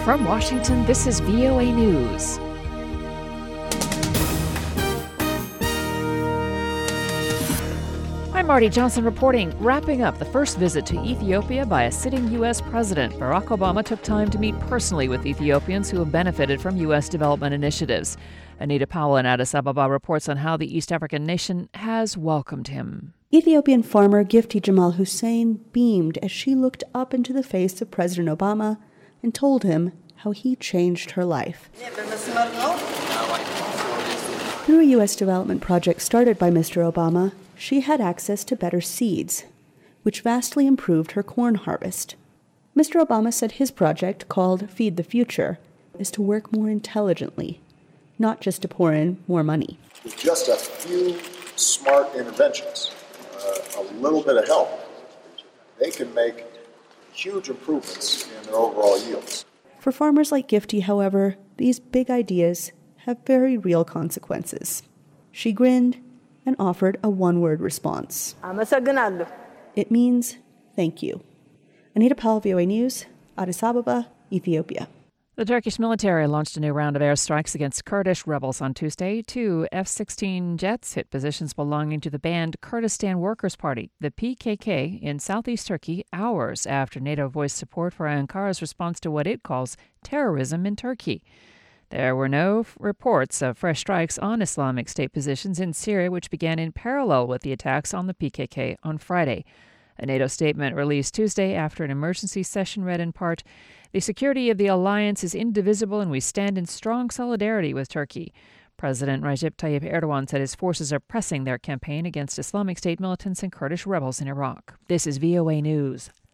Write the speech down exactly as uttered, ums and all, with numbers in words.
From Washington, this is V O A News. I'm Marty Johnson reporting. Wrapping up the first visit to Ethiopia by a sitting U S president, Barack Obama took time to meet personally with Ethiopians who have benefited from U S development initiatives. Anita Powell in Addis Ababa reports on how the East African nation has welcomed him. Ethiopian farmer Gifty Jamal Hussein beamed as she looked up into the face of President Obama and told him how he changed her life. Through a U S development project started by Mister Obama, she had access to better seeds, which vastly improved her corn harvest. Mister Obama said his project, called Feed the Future, is to work more intelligently, not just to pour in more money. With just a few smart interventions, uh, a little bit of help, they can make huge improvements in their overall yields. For farmers like Gifty, however, these big ideas have very real consequences. She grinned and offered a one-word response. It means thank you. Anita Powell, V O A News, Addis Ababa, Ethiopia. The Turkish military launched a new round of airstrikes against Kurdish rebels on Tuesday. Two F sixteen jets hit positions belonging to the banned Kurdistan Workers' Party, the P K K, in southeast Turkey, hours after NATO voiced support for Ankara's response to what it calls terrorism in Turkey. There were no f- reports of fresh strikes on Islamic State positions in Syria, which began in parallel with the attacks on the P K K on Friday. A NATO statement released Tuesday after an emergency session read in part, "The security of the alliance is indivisible and we stand in strong solidarity with Turkey." President Recep Tayyip Erdogan said his forces are pressing their campaign against Islamic State militants and Kurdish rebels in Iraq. This is V O A News.